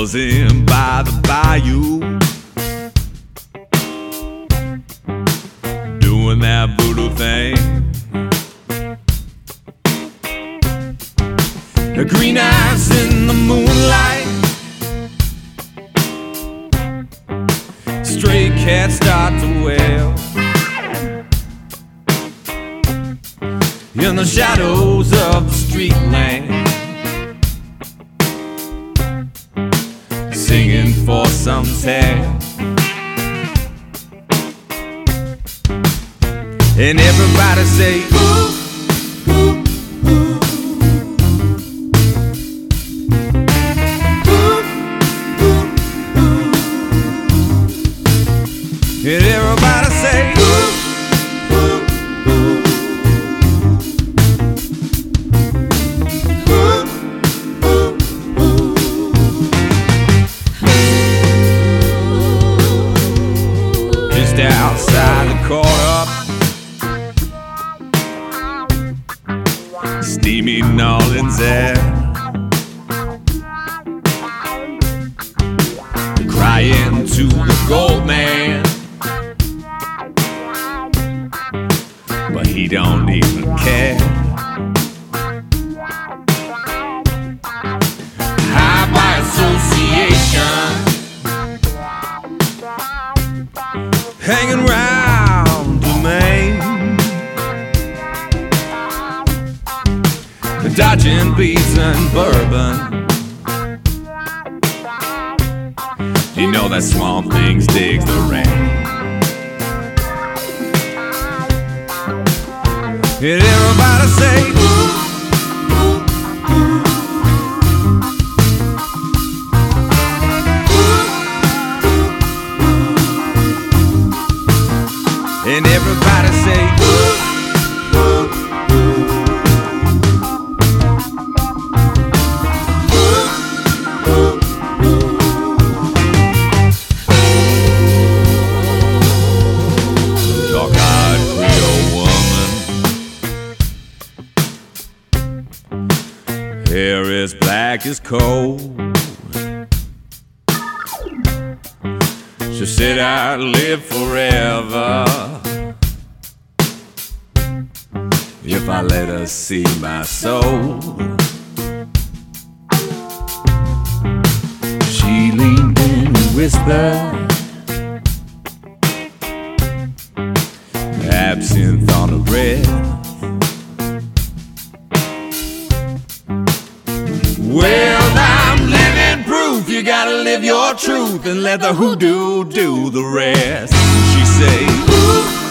buzzing by the bayou, doing that voodoo thing. Her green eyes in the moonlight, stray cats start to wail in the shadows of the street lamp, singing for some tale. And everybody say, ooh, ooh, ooh. And everybody say, ooh, ooh, ooh. Ooh, ooh, ooh. Just outside the courtyard, steamy Nolans air, crying to the gold man, but he don't even care. High by association, hanging round the main, dodging beats and bourbon. You know that Swamp Things digs the rain. And everybody say, ooh, ooh, ooh. And everybody say, ooh, ooh, ooh. Ooh, ooh, ooh. Dark-eyed Creole woman, hair as black as coal. She said I'd live forever if I let her see my soul. She leaned in and whispered, absinthe on her breath. Well, I'm living proof you gotta live your truth and let the hoodoo do the rest. She say, ooh.